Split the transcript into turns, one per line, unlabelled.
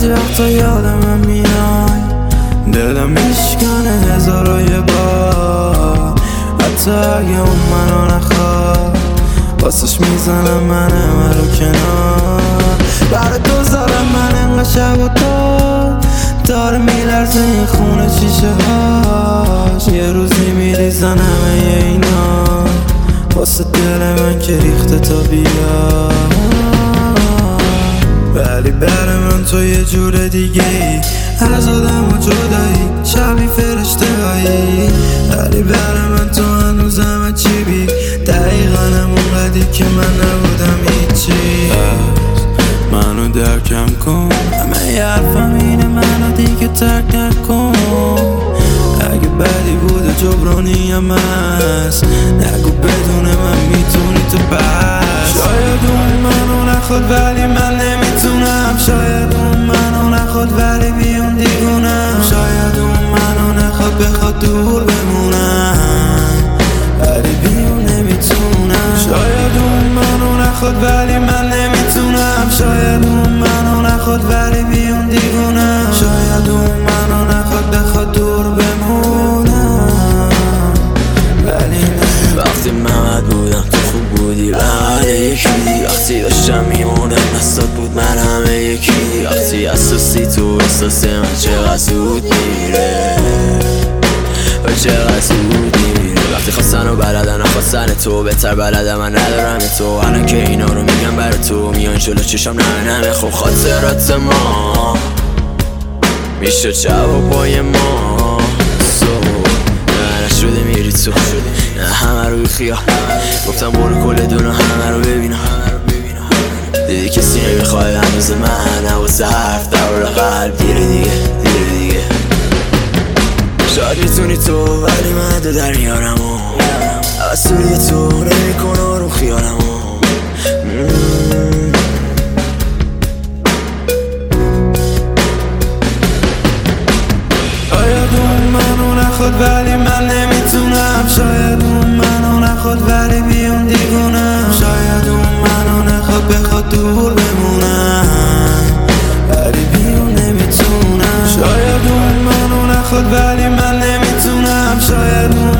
بعضی وقتا یادم میای دلم میشکنه هزارای بار، حتی اگه اون منو نخواد واسش میزنم من همه رو کنار. برای تو زارم من انقدر شب و داره میلرزه این خونه شیشه هاش، یه روزی میریزن همه اینا واسه دل من که ریخته تا بیا. ولی برای من تو یه جور دیگه ای، از آدم و جدایی شبیه فرشته هایی. ولی برای من تو هنوز همه چی بی، دقیقا همون قدی که من نبودم هیچی. منو درکم کن، همه حرفم اینه منو دیگه ترک نکن. اگه بدی بوده جبرانیم هست، نگو بدون من میتونی تو بس. شاید اون منو نخواد ولی من نمیتونم، شاید اون منو نخواد ولی بیون دیوونم، شاید اون منو نخواد بخواد دور بمونم ولی بیون نمیتونم، شاید اون منو نخواد ولی من نمیتونم، شاید اون منو نخواد ولی بیون دیوونم، شاید اون منو نخواد بخواد دور بمونم ولی نه.
وقتی محمد بودم تو خوب بودی و همه یکی، وقتی داشتم میموندم دستات بود من همه یکی، وقتی اساسی تو احساس من چقدر زود میره و چقدر زود میره. وقتی خواستن و بلدن نخواستن تو بهتر بلدم من ندارم تو، الان که اینا رو میگم برای تو میان جلو چشم نمه خب خاطرات ما میشه جوابای ما نشده میری تو نه همه رو خیال گفتم برو کل دنیا همه رو ببینم، دیدی کسی نمیخواد هنوز من واسه حرف در قلب دیره دیگه شاید میتونی تو ولی من دو در میارمو اصولی تو نمیکنه رو خیالمو.
شاید اون منو نخواد ولی من نمیتونم، شاید اون منو نخواد ولی بیون دیوونم، شاید اون منو نخواد بخواد دور بمونم ولی بیون نمیتونم، شاید اون منو نخواد ولی من نمیتونم، شاید اون